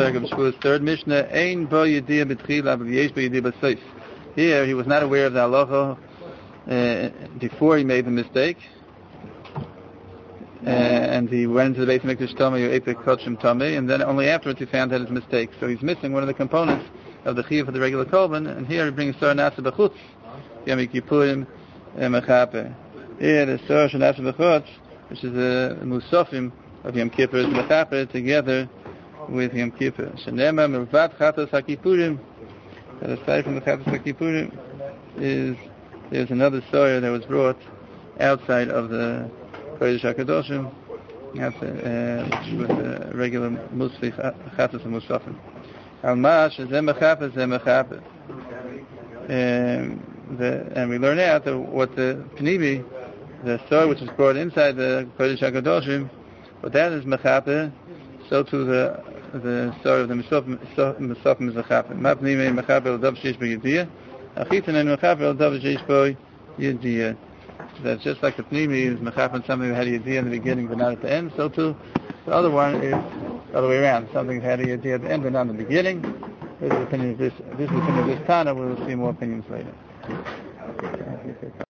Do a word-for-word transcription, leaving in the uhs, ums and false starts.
Perek of Shavuos, third Mishnah. Ein bo yediyah b'tchila, but yesh bo yediyah b'seif. Here, he was not aware of the halacha uh, before he made the mistake, uh, and he went into the Beit Mikdash Tamei, or ate the Kodshim Tamei, and then only afterwards he found out his mistake. So he's missing one of the components of the chiyuv for the regular korban, and here he brings Sar Nasa B'chutz, Yom Kippurim, Mechaper. Here, the Sar Nasa B'chutz, which is the Musafim of Yom Kippur, is Mechaper together with Yom Kippur. Shenema Mervat Chatas HaKippurim. That aside from the Chatas HaKippurim, is there's another Sar that was brought outside of the Kodesh HaKadoshim, uh, with the regular Musaf Chatas and Musafim. Almash Zeh Mechaper Zeh Mechaper. And we learn out that what the Pnimi, the Sar which is brought inside the Kodesh HaKadoshim, but that is mechaper, so too the the Sar of the Mesofim is mechaper. Ma pnimi mechaper el dav sheish bo yediyah, achitan and mechaper el dav sheish bo yediyah. That's just like the pnimi is mechaper something that had a yediyah in the beginning but not at the end, so too the other one is the other way around, something that had a yediyah at the end but not in the beginning. This is the opinion of this, this is the opinion of this Tana. We will see more opinions later.